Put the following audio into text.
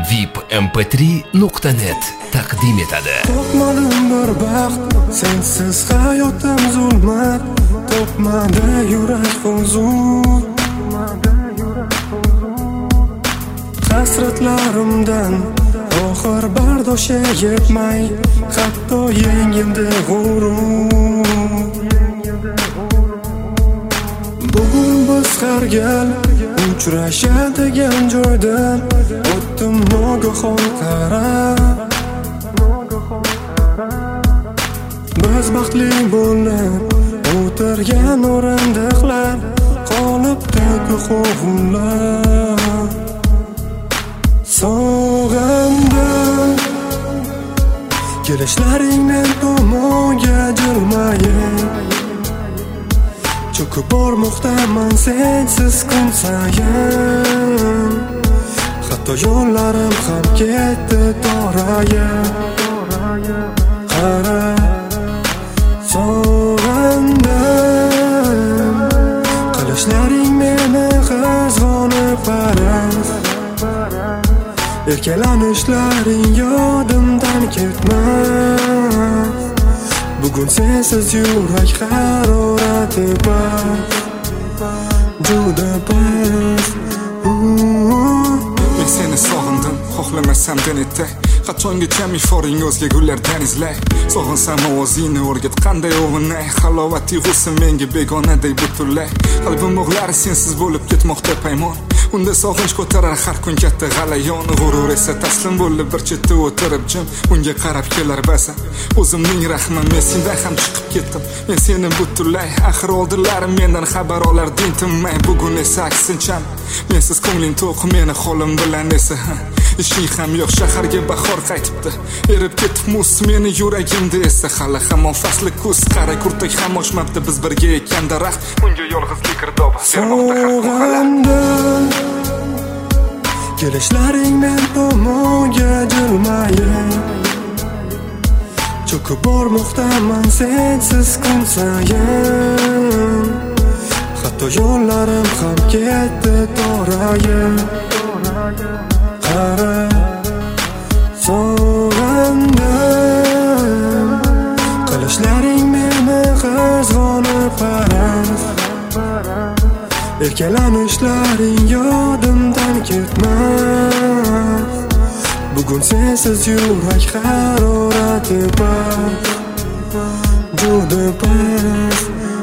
vipmp3.net taqdim etadi. Topmadim bir baxt, sensiz hayotim zulmat. Topmadi yurak huzur. Hasratlarimdan oxir bardosh yetmay, hatto yengimda g'urur. Bugun biz har gal uchrashadigan joydan o'tdim nogahon qarab. Biz baxtli bo'lib o'tirgan o'rindiqlar qolibdi qo'g'onlar. Sog'indim kelishlaring men tomonga jilmayib, cho'kib bormoqdaman sensiz kun sayin. Hatto yo'llarim ham ketdi torayib. Qara, sog'indim qilishlaring meni qizg'onib parast. Erkalanishlaring yodimdan ketmas. Bugun sensiz yurak harorati past, juda past. Men seni sog'indim, xohlamasam denetda. Qachongacha miforing o'zga gullardan izlay. Sog'insam ovozingni o'rgit qanday o'g'inay. Halovat tuyg'usi menga begonaday butunlay. Qalbim o'g'lari sensiz bo'lib ketmoqda paymon. Unda sog'inch ko'tarar har kun katta g'alayon. G'urur esa taslim bo'lib bir chetda o'tirib jim. Unga qarab kelar ba'zan o'zimning rahmim. Men sendan ham chiqib ketdim, men seni butunlay. Axir oldinlarim mendan xabar olarding tinmay. Bugun esa aksincha, mensiz ko'ngling to'q, meni holim bilan esa ishing ham yo'q. Shaharga bahor qaytibdi, erib ketib muz meni yuragimda esa hali hamon fasli kuz. Qara kurtak ham ochmabdi biz birga ekan daraxt. Unga yolg'izlik irdoba bermoqda har xil. Kelishlaring men tomonga jilmayib, cho'kib bormoqdaman sensiz kun sayin. Hatto yo'llarim ham ketdi torayib. Qara, sog'indim qilishlaring meni qizg'onib parast. Erkalanishlaring yodimdan ketmas. Bugun sensiz yurak harorati past, juda past.